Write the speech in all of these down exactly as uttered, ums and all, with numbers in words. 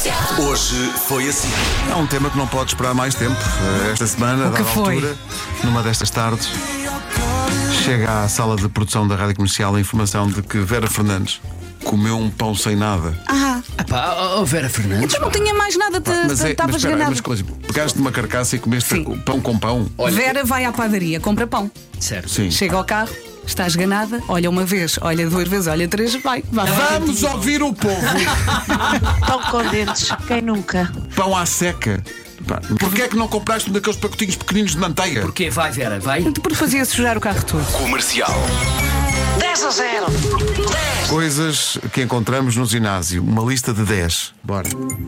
Hoje foi assim. É um tema que não pode esperar mais tempo. Esta semana, O que dada a foi? altura, numa destas tardes, chega à sala de produção da Rádio Comercial a informação de que Vera Fernandes comeu um pão sem nada. Ah, Pá, oh, Vera Fernandes. então não tinha mais nada, Pá, mas é, estava mas espera, esganado. mas coisa, pegaste uma carcaça e comeste Sim. pão com pão. Olha, Vera vai à padaria, compra pão. certo. Sim. Chega ao carro, está esganada, olha uma vez, olha duas vezes, olha três, vai. vai. Vamos ouvir o povo. Pão com dentes, quem nunca? Pão à seca. Pá, porquê é que não compraste um daqueles pacotinhos pequeninos de manteiga? Porquê? Vai, Vera, vai. Porque fazia sujar o carro todo. Comercial. dez a zero. Coisas que encontramos no ginásio. Uma lista de dez. Bora.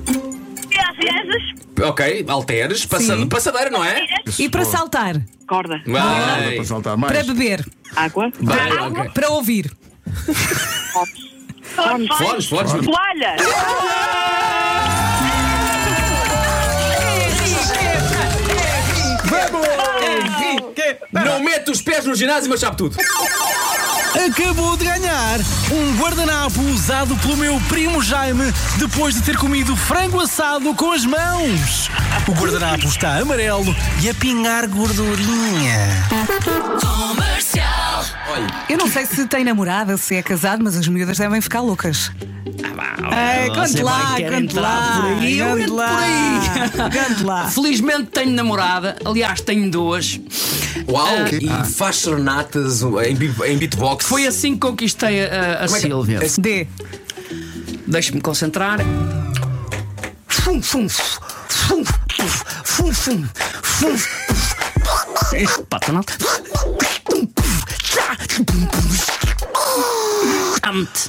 Ok, halteres, passa, Sim. passadeira, não é? E para saltar, Corda, Vai. Para saltar mais. para beber, água, Vai, ok. para ouvir. Fones, fones. toalha, Não mete os pés no ginásio, mas sabe tudo. Acabou de ganhar um guardanapo usado pelo meu primo Jaime depois de ter comido frango assado com as mãos. O guardanapo está amarelo e a pingar gordurinha. Eu não sei se tem namorada, se é casado, mas as miúdas devem ficar loucas. Ai, conte você lá, vai querer conte entrar lá. por aí, eu Conte entro lá. por aí. Conte lá. Felizmente tenho namorada, aliás tenho duas. Uau! Ah, e faz serenatas em, beat- em beatbox. Foi assim que conquistei a, a Como é que- Sílvia. D. Deixa-me concentrar. Fum, fum, fum, fum, fum, fum. Pata na alta. Amo-te.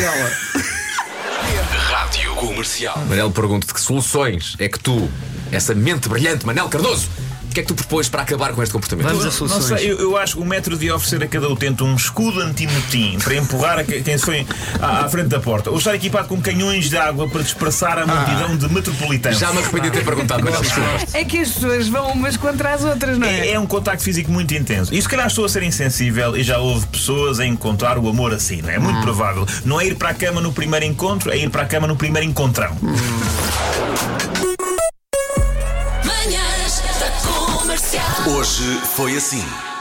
Rádio Comercial. Manel, pergunto-te que soluções é que tu, essa mente brilhante, Manel Cardoso, o que é que tu propões para acabar com este comportamento? Vamos a Não soluções. sei, eu, eu acho que o método de oferecer a cada utente um escudo anti-motim para empurrar a que- quem se foi à, à frente da porta, ou estar equipado com canhões de água para dispersar a multidão de metropolitanos. Já me arrependi de ter perguntado, Manel. desculpa. É que as pessoas vão umas contra as outras, não é? É, é um contacto físico muito intenso. E se calhar estou a ser insensível e já houve pessoas a encontrar o amor assim, não é? É muito provável. Não é ir para a cama no primeiro encontro, é ir para a cama no primeiro encontrão. Hoje foi assim.